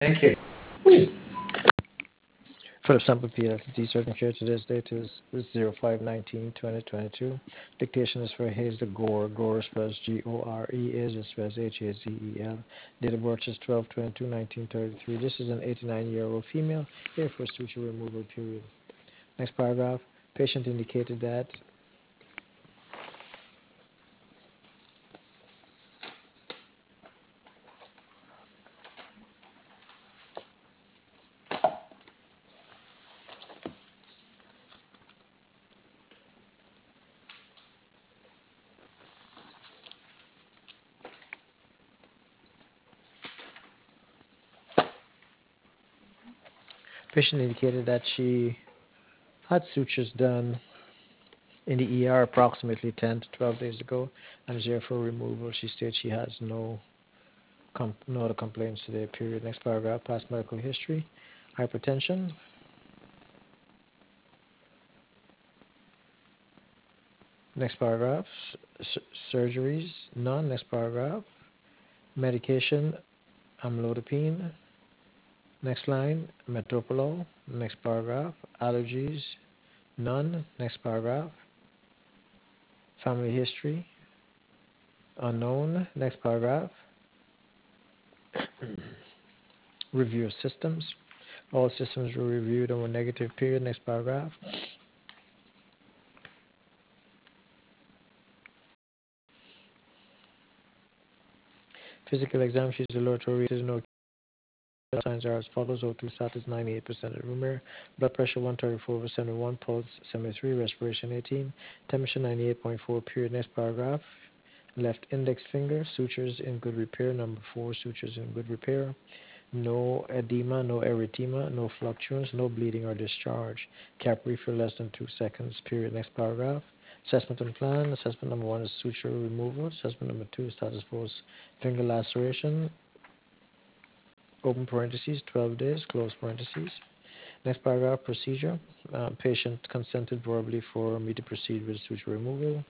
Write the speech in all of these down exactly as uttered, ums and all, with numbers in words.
Thank you. Philip Sample P L C, certain here today's date is zero five nineteen twenty twenty-two. Dictation is for Hazel Gore. Gore spells G O R E. Hazel spells H A Z E L. Date of birth is twelve twenty-two nineteen thirty-three. This is an eighty-nine-year-old female here for suture removal period. Next paragraph. Patient indicated that patient indicated that she had sutures done in the E R approximately ten to twelve days ago and is here for removal. She states she has no com- no other complaints today. Period. Next paragraph. Past medical history. Hypertension. Next paragraph. S- surgeries. None. Next paragraph. Medication. Amlodipine. Next line. Metoprolol. Next paragraph. Allergies. None. Next paragraph. Family history. Unknown. Next paragraph. Review of systems. All systems were reviewed and were negative. Period. Next paragraph. Physical exam. She's a lower rated. No signs are as follows: O two status ninety-eight percent of room air, blood pressure one thirty-four over seventy-one, pulse seventy-three, respiration eighteen, temperature ninety-eight point four. Period. Next paragraph. Left index finger, sutures in good repair. Number four, sutures in good repair. No edema, no erythema, no fluctuance, no bleeding or discharge. Cap refill less than two seconds. Period. Next paragraph. Assessment and plan. Assessment number one is suture removal. Assessment number two is status post finger laceration. Open parentheses, twelve days, close parentheses. Next paragraph, procedure. Uh, patient consented verbally for me to proceed with suture removal.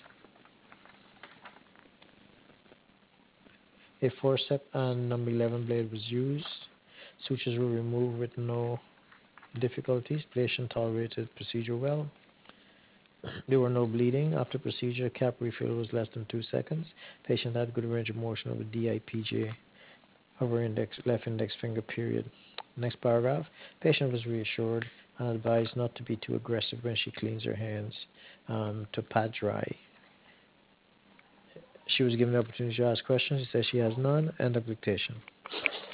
A forceps and number eleven blade was used. Sutures were removed with no difficulties. Patient tolerated procedure well. There were no bleeding. After procedure, cap refill was less than two seconds. Patient had good range of motion of the D I P J of her index, left index finger. Period. Next paragraph. Patient was reassured and advised not to be too aggressive when she cleans her hands, um, to pat dry. She was given the opportunity to ask questions. She says she has none. End of dictation.